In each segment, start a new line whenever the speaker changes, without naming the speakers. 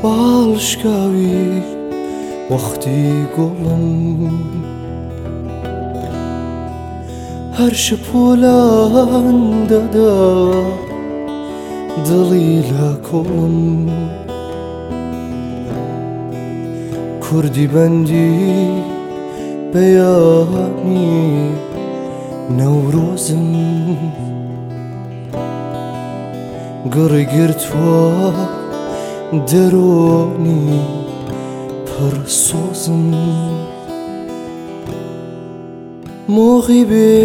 باڵشکاوی وەختی گوڵم هەر شپۆلان دەدا دڵی لە کۆڵم کوردی بەندی بەیانی نەورۆزم گڕی گرتووە دەرۆنی پڕسۆزم مۆغی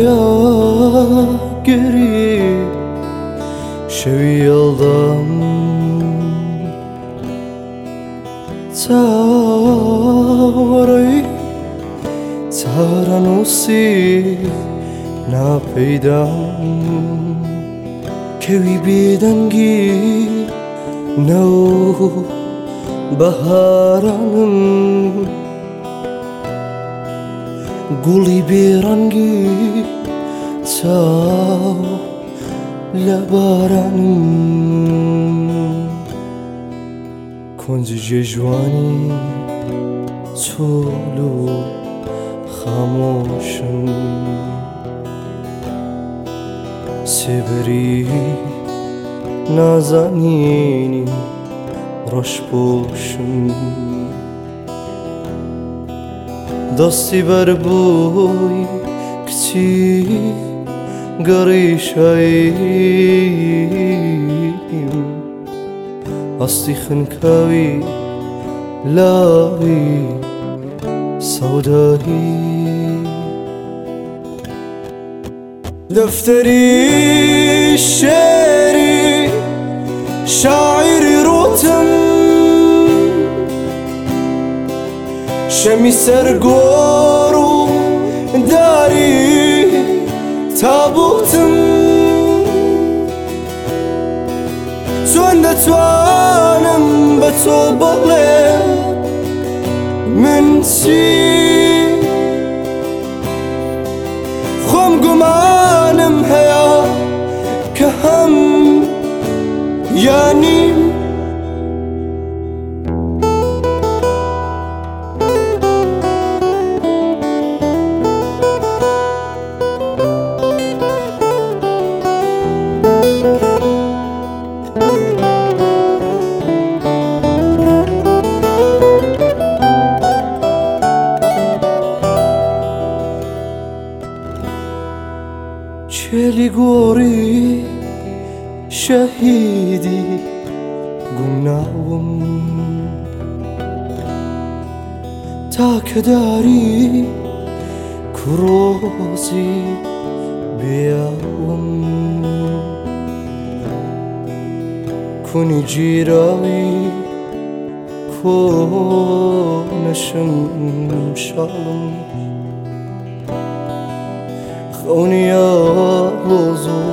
بێیاگەری شەوی هەڵدام چاوەڕێی چارەنووسی ناپەیدام کەوی بێدەنگی نەو بەهارانم گوڵی بێڕەنگی چاو لە بارانم کۆنجی جێژوانی چۆل و خامۆشم سێبەری نازانینی ڕەشپۆشم دەستی بەربووی کچی گەڕی شاییم ئەستی خنکاوی لاوی سەودایی دەفتەری شێری شاعری ڕۆتم شەمی سەرگۆڕ و داری تابوتم چۆن دەتوانم بە تۆ بڵێم من چی خۆم گومانم هەیە کە هەم یانیم چێلی گۆڕی شەهیدی گومناوم تاکەداری کوڕۆزی بێیاوم کونی جیراوی کۆنەشم شاڵم خەونیە ڕۆز و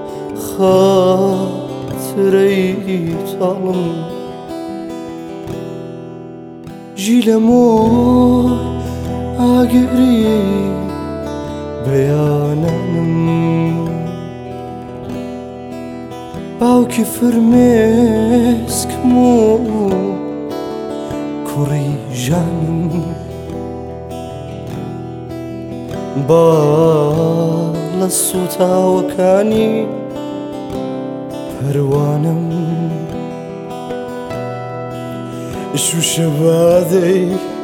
خاترەی تاڵم ژی لە مۆی ئاگری بەیانانم باوکی فرمێسکم و کوڕی ژانم با لە سوتاوەکانی پەروانم شوشەبادەی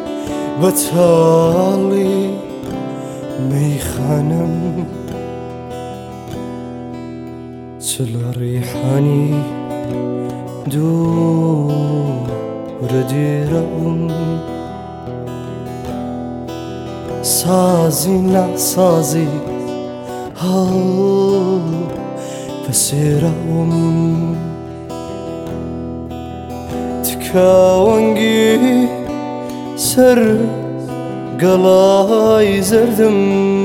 بەتاڵی مەیخانم چ لە ڕیحانی دوورە دێراوم سازی ناسازی هەڵ بەسێراوم تکاوەنگی سەر گەڵای زەردم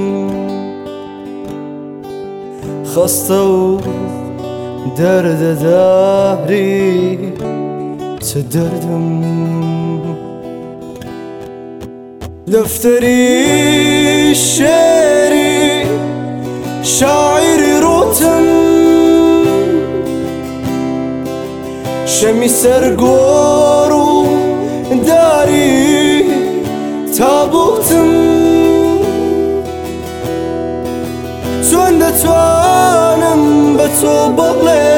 خەستە و دەردەداری چ دەردم دەفتەری شێری شاعری ڕۆتم شەمی سەرگۆڕ و تۆ بەڵێ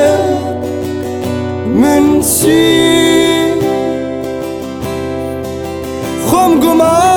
من چی خۆم گومان